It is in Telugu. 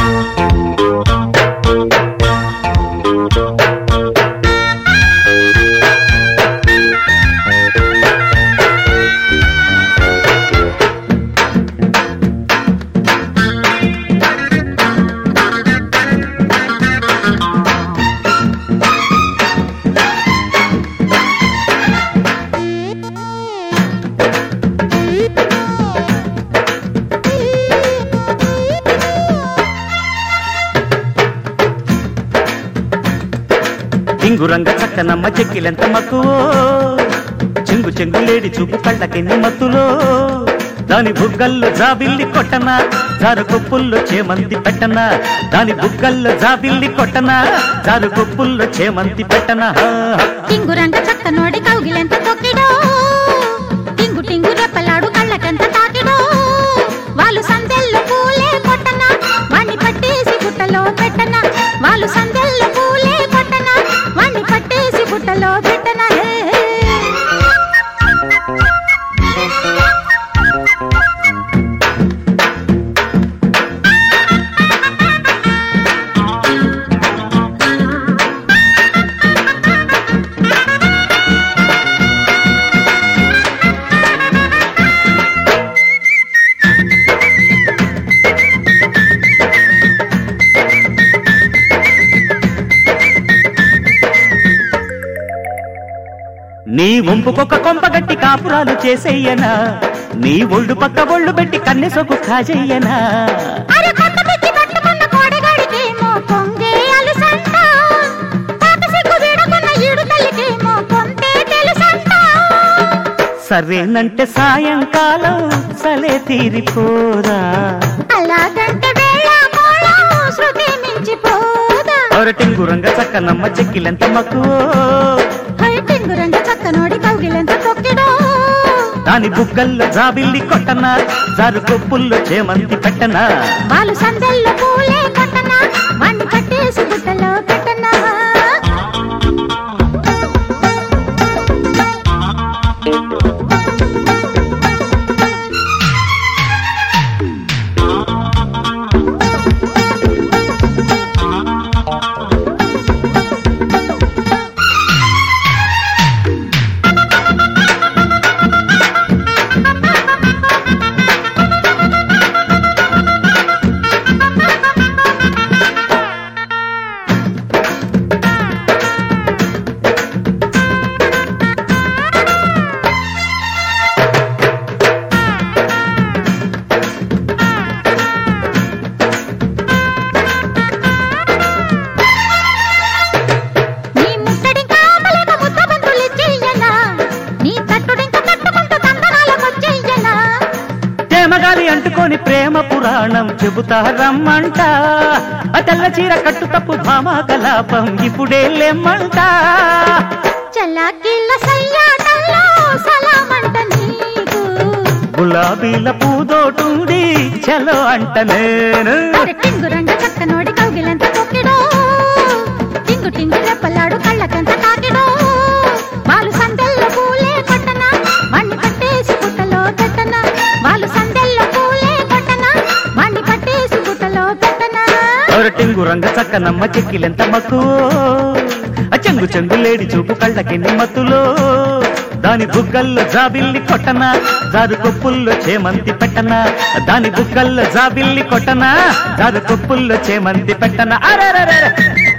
టింగురంగ చక్కనమ్మ చెక్కిలెంత మక్కువో చెంగు చెంగులేడి చూపు కళ్ళకెన్ని మత్తులో దాని బుగ్గల్లో జాబిల్లి కొట్టనా జారు కొప్పుల్లో చేమంతి పెట్టనా దాని బుగ్గల్లో జాబిల్లి కొట్టనా జారు కొప్పుల్లో చేమంతి పెట్టనా టింగురంగ చక్కనోడి కౌగిలెంత తొక్కిడో టింగు టింగు రెప్పలాడు కళ్ళకెంత తాకిడో వాళ్ళు సందెల్లో పూలే కొట్టనా వాణ్ణి పట్టేసి గుట్టలో పెట్టనా వాళ్ళు సందెల్లో పూలే కొట్టనా వాణ్ణి పట్టేసి గుట్టలో పెట్టనా నీ వంపుకొక కొంపగట్టి కాపురాలు చేసేయనా నీ ఒళ్ళు పక్క ఒళ్ళు పెట్టి కన్నె సొక్కు కాజెయ్యనా సరేనంటే సాయంకాలం సలే తీరిపోదా అలాగంటే శృతి మించిపోదా టింగురంగ చక్కనమ్మ చెక్కిలెంత మక్కువో టింగురంగ చక్కనోడి కౌగిలెంత తొక్కిడో దాని బుగ్గల్లో జాబిల్లి కొట్టనా జారు కొప్పుల్లో చేమంతి పెట్టనా వాళ్ళు సందెల్లో పూలే కొట్టనా వాణ్ణి పట్టేసి గుట్టలో పెట్టనా మగాలి అంటుకొని ప్రేమ పురాణం చెబుతా రమ్మంట తెల్ల చీర కట్టు తప్పు భామా కలాపం ఇప్పుడే లేమ్మంట చల్లాకిళ్ళ సయ్యాటల్లో సలామంట నీకు గులాబీల పూదోటుంది చలో అంట నేను టింగురంగ చక్కనోడి కౌగిలెంత తొక్కిడో టింగు టింగు రెప్పలాడు కళ్ళకెంత తాకిడో వాళ్ళు సందెల్లో పూలే కొట్టనా వాణ్ణి పట్టేసి గుట్టలో పెట్టనా వాళ్ళు సందెల్లో పూలే కొట్టనా వాణ్ణి పట్టేసి గుట్టలో పెట్టనా టింగురంగ చక్కనమ్మ చెక్కిలెంత మక్కువో చెంగు చెంగులేడి చూపు కళ్ళకెన్ని మత్తులో దాని బుగ్గల్లో జాబిల్లి కొట్టనా జారు కొప్పుల్లో చేమంతి పెట్టనా దాని బుగ్గల్లో జాబిల్లి కొట్టనా జారు కొప్పుల్లో చేమంతి పెట్టనా అరే